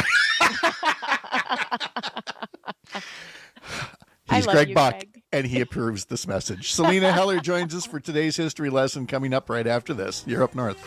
He's Greg Buck, and he approves this message. Selena Heller joins us for today's history lesson coming up right after this. You're Up North.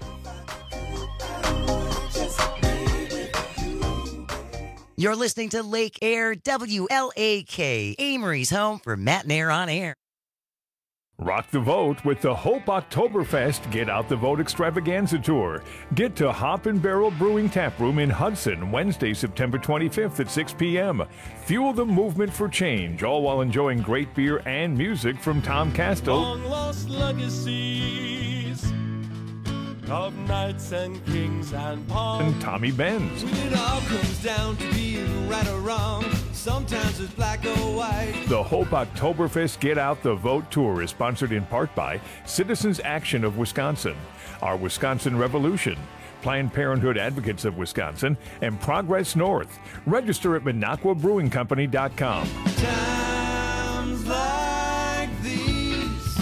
You're listening to Lake Air WLAK, Amory's home for Matt and Air on Air. Rock the vote with the Hope Oktoberfest Get Out the Vote Extravaganza Tour. Get to Hop and Barrel Brewing Tap Room in Hudson Wednesday, September 25th at 6 p.m. Fuel the movement for change, all while enjoying great beer and music from Tom Castle. Long lost legacies of knights and kings and pawns. And Tommy Benz. When it all comes down to being right or wrong, sometimes it's black or white. The Hope Oktoberfest Get Out the Vote Tour is sponsored in part by Citizens Action of Wisconsin, Our Wisconsin Revolution, Planned Parenthood Advocates of Wisconsin, and Progress North. Register at MinocquaBrewingCompany.com. Times like these,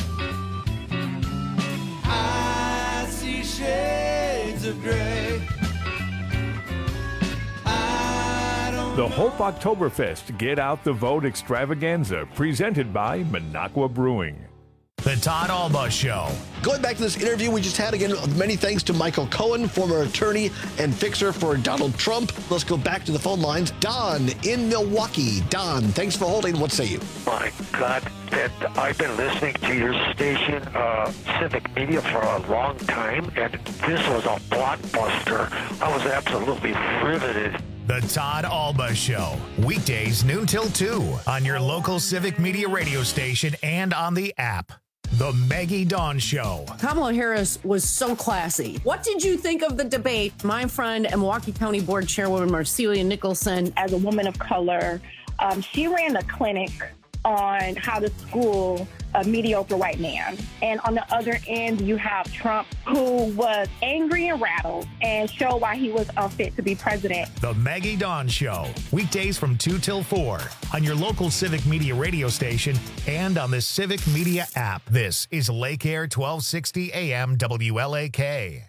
I see shades of gray. The Hope Oktoberfest Get Out the Vote Extravaganza, presented by Minocqua Brewing. The Todd Alba Show. Going back to this interview we just had, again, many thanks to Michael Cohen, former attorney and fixer for Donald Trump. Let's go back to the phone lines. Don in Milwaukee. Don, thanks for holding. What say you? My God, that I've been listening to your station, Civic Media, for a long time, and this was a blockbuster. I was absolutely riveted. The Todd Alba Show. Weekdays noon till 2 on your local Civic Media radio station and on the app. The Maggie Dawn Show. Kamala Harris was so classy. What did you think of the debate? My friend and Milwaukee County Board Chairwoman Marcelia Nicholson. As a woman of color, she ran a clinic on how to school a mediocre white man. And on the other end, you have Trump, who was angry and rattled and showed why he was unfit to be president. The Maggie Dawn Show. Weekdays from 2 till 4 on your local Civic Media radio station and on the Civic Media app. This is Lake Air 1260 AM WLAK.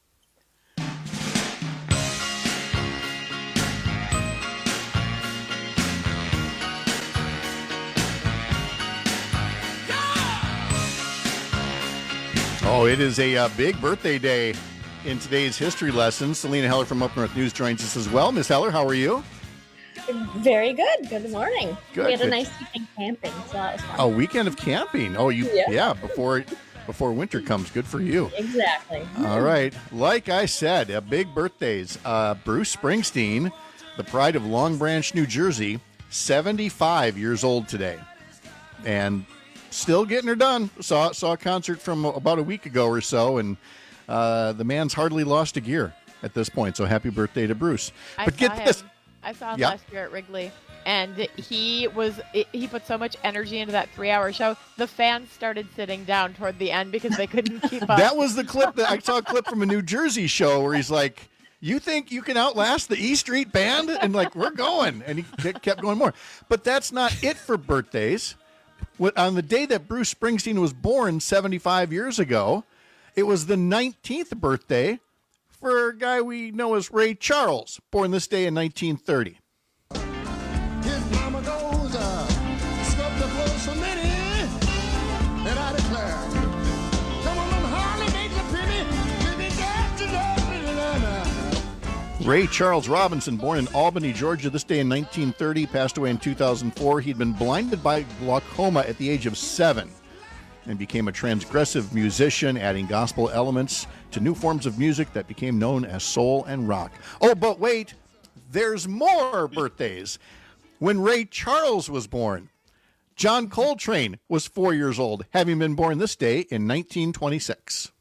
Oh, it is a big birthday day in today's history lesson. Selena Heller from Up North News joins us as well. Miss Heller, how are you? Very good. Good morning. Good. We had a nice weekend camping, so that was fun. A weekend of camping. Oh, yeah, before winter comes. Good for you. Exactly. All right. Like I said, big birthdays. Bruce Springsteen, the pride of Long Branch, New Jersey, 75 years old today. And still getting her done. Saw a concert from about a week ago or so, and the man's hardly lost a gear at this point. So happy birthday to Bruce. I saw him last year at Wrigley, and he put so much energy into that 3-hour show. The fans started sitting down toward the end because they couldn't keep up. That was the clip that I saw a clip from a New Jersey show where he's like, "You think you can outlast the E Street Band?" And like, "We're going," and he kept going more. But that's not it for birthdays. On the day that Bruce Springsteen was born 75 years ago, it was the 19th birthday for a guy we know as Ray Charles, born this day in 1930. His mama goes, scrub the floors for many, and I declare, come on, Harley, make the Ray Charles Robinson, born in Albany, Georgia, this day in 1930, passed away in 2004. He'd been blinded by glaucoma at the age of 7 and became a transgressive musician, adding gospel elements to new forms of music that became known as soul and rock. Oh, but wait, there's more birthdays. When Ray Charles was born, John Coltrane was 4 years old, having been born this day in 1926.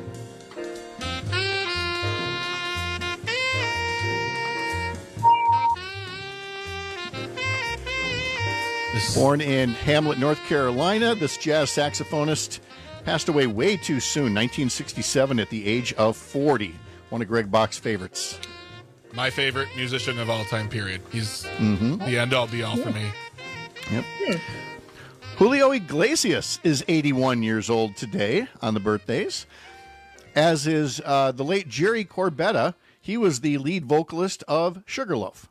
Born in Hamlet, North Carolina, this jazz saxophonist passed away way too soon, 1967, at the age of 40. One of Greg Bach's favorites. My favorite musician of all time, period. He's the end-all, be-all for me. Yep. Julio Iglesias is 81 years old today on the birthdays, as is the late Jerry Corbetta. He was the lead vocalist of Sugarloaf.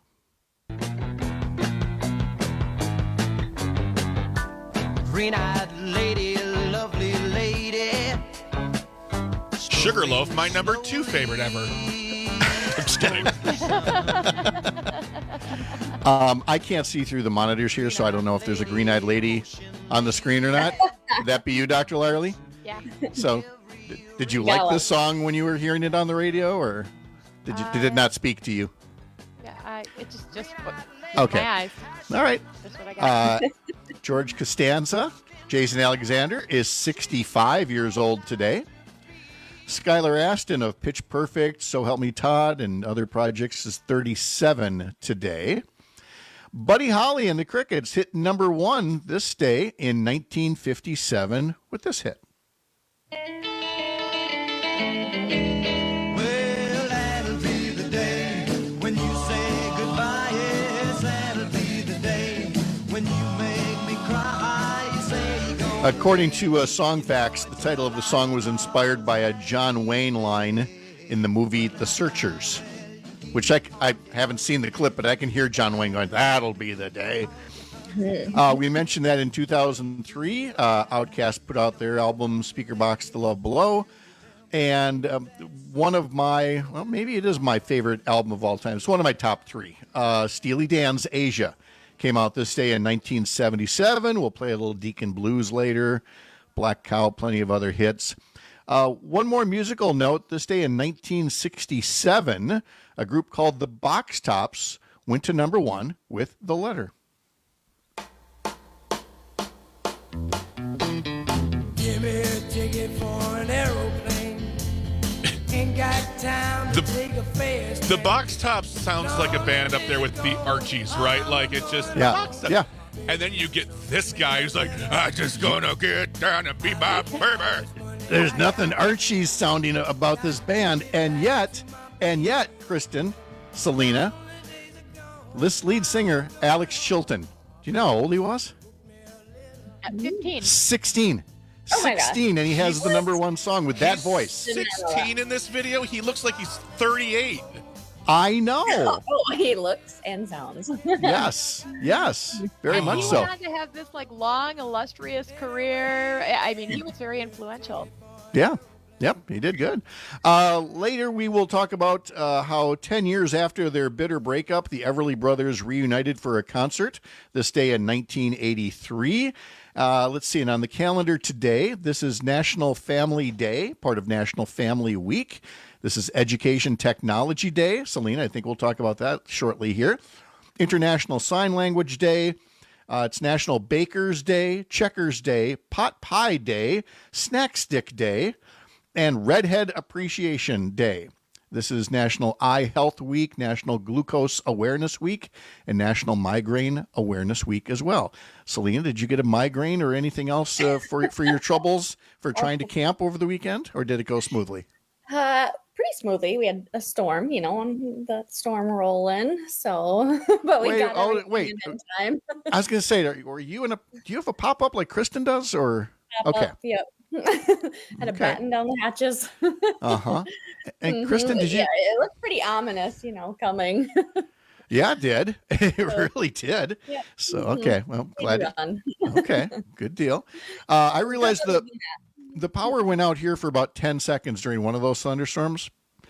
Green-eyed lady, lovely lady. Sugarloaf, my number 2 favorite ever. I'm just kidding. I can't see through the monitors here, so I don't know if there's a green-eyed lady on the screen or not. Would that be you, Dr. Larley? Yeah. So, did you Yeah, like well- this song when you were hearing it on the radio, or did it not speak to you? Yeah, it just Okay. my eyes. All right. That's what I got. George Costanza, Jason Alexander, is 65 years old today. Skylar Aston of Pitch Perfect, So Help Me Todd, and other projects is 37 today. Buddy Holly and the Crickets hit number 1 this day in 1957 with this hit. Well, that'll be the day when you say goodbye. Yes, that'll be the day when you make me cry. You say you go. According to Songfacts, the title of the song was inspired by a John Wayne line in the movie The Searchers, which I haven't seen the clip, but I can hear John Wayne going, "That'll be the day." We mentioned that in 2003, Outkast put out their album Speaker Box The Love Below. And one of my, well, maybe it is my favorite album of all time. It's one of my top 3. Steely Dan's Asia came out this day in 1977. We'll play a little Deacon Blues later. Black Cow, plenty of other hits. One more musical note. This day in 1967, a group called the Box Tops went to number 1 with The Letter. Give me a ticket for an aeroplane. Ain't got time to take a fast. The Box Tops sounds like a band up there with the Archies, right? Like it's just Yeah, Box Tops. yeah. And then you get this guy who's like, "I just gonna get down and be my baby." There's nothing Archie sounding about this band, and yet, Kristen, Selena, this lead singer, Alex Chilton. Do you know how old he was? At 15. 16. Oh my God. 16, and he has the number 1 song with that voice. 16 in this video. He looks like he's 38. I know. Oh, he looks and sounds. Yes, very And much he so. went on to have this long, illustrious career. I mean, he was very influential. Yeah. Yep, he did good. Later, we will talk about how 10 years after their bitter breakup, the Everly Brothers reunited for a concert this day in 1983. Let's see, and on the calendar today, this is National Family Day, part of National Family Week. This is Education Technology Day. Selena, I think we'll talk about that shortly here. International Sign Language Day. It's National Bakers Day, Checkers Day, Pot Pie Day, Snack Stick Day, and Redhead Appreciation Day. This is National Eye Health Week, National Glucose Awareness Week, and National Migraine Awareness Week as well. Selena, did you get a migraine or anything else for your troubles for trying to camp over the weekend, or did it go smoothly? Pretty smoothly. We had a storm, and the storm rolling. So, but we got everything in time. I was going to say, do you have a pop-up like Kristen does, or? Okay. Yep. Had to batten down the hatches. Uh-huh. And Kristen, did you? Yeah, it looked pretty ominous, coming. Yeah, it did. It really did. Yeah. So, okay. Well, glad. Done. Okay. Good deal. I realized the power went out here for about 10 seconds during one of those thunderstorms.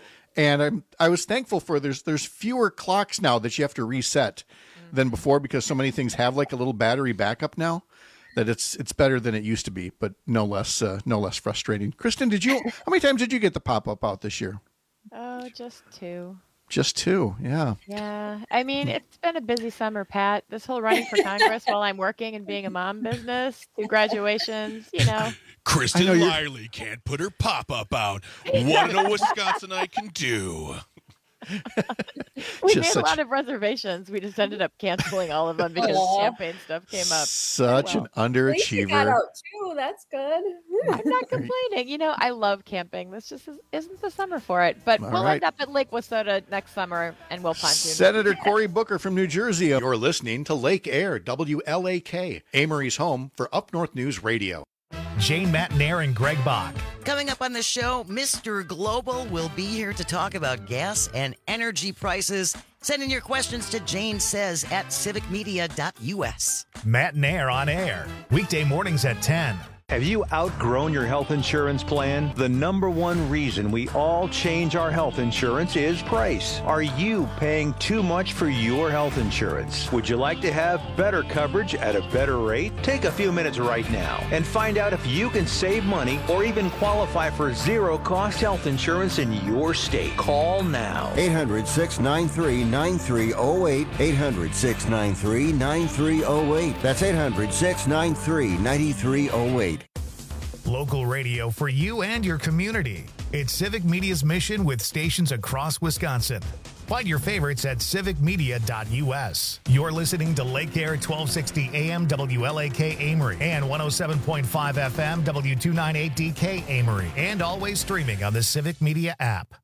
And I was thankful for there's fewer clocks now that you have to reset than before, because so many things have like a little battery backup now, that it's better than it used to be, but no less frustrating. Kristen, how many times did you get the pop-up out this year? Oh, just 2. Just 2, yeah. Yeah. I mean, it's been a busy summer, Pat. This whole running for Congress while I'm working and being a mom business, 2 graduations, Kristen Lyerly can't put her pop-up out. What a Wisconsinite can do. We made a lot of reservations. We just ended up canceling all of them because champagne stuff came up. Such an underachiever. At least you got out too. That's good. I'm not complaining. I love camping. This just isn't the summer for it. But we'll right. end up at Lake Wissota next summer, and we'll pontoon. Senator Cory Booker from New Jersey. You're listening to Lake Air, WLAK, Amory's home for Up North News Radio. Jane Matnair and Greg Bach. Coming up on the show, Mr. Global will be here to talk about gas and energy prices. Send in your questions to janesays@civicmedia.us. Matnair on air, weekday mornings at 10 Have you outgrown your health insurance plan? The number one reason we all change our health insurance is price. Are you paying too much for your health insurance? Would you like to have better coverage at a better rate? Take a few minutes right now and find out if you can save money or even qualify for zero-cost health insurance in your state. Call now. 800-693-9308. 800-693-9308. That's 800-693-9308. Local radio for you and your community. It's Civic Media's mission with stations across Wisconsin. Find your favorites at civicmedia.us. You're listening to Lake Air 1260 AM WLAK Amory and 107.5 FM W298DK Amory, and always streaming on the Civic Media app.